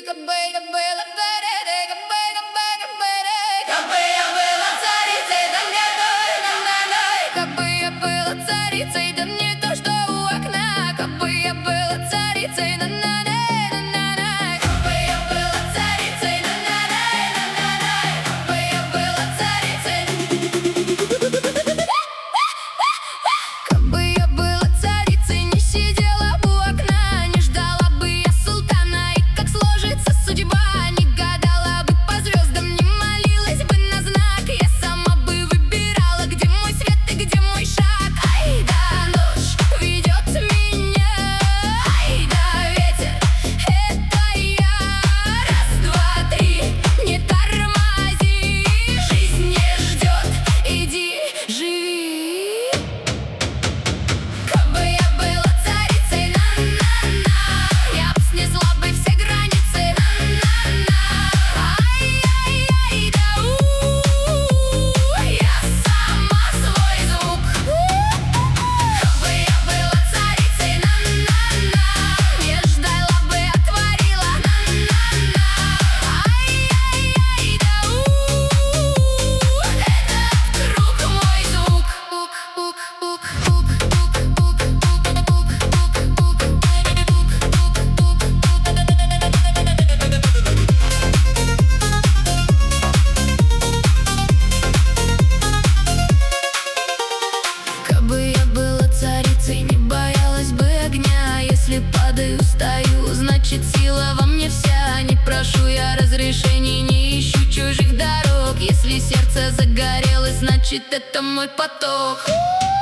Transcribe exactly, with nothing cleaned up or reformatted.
Кабы я была царицей, да мне то, кабы я была царицей, да мне то, что у окна. Кабы я была царицей, на на на на на на. Кабы я была царицей, на на на на на. Кабы я была царицей. Кабы я была царицей, не сидела у окна, не ждала бы я султана, и как сложится судьба, не гадала бы по звездам, не молилась бы на знак. Я сама бы выбирала, где мой свет и где мой шаг. Ай да, ночь ведет меня, ай да, ветер, это я. Раз, два, три, не тормози, жизнь не ждет, иди, живи. Кабы я была царицей, на-на-на, я б снесла бы все границы, на-на-на. Ай-яй-яй, да у, я сама свой звук. Кабы я была царицей, на-на-на, не ждала бы, отворила, на-на-на. Ай-яй-яй, да у, этот круг мой звук. Кабы я была царицей, не боялась бы огня. Если падаю, встаю, значит сила во мне вся. Не прошу я разрешений, не ищу чужих дорог. Если сердце загорелось, значит это мой поток.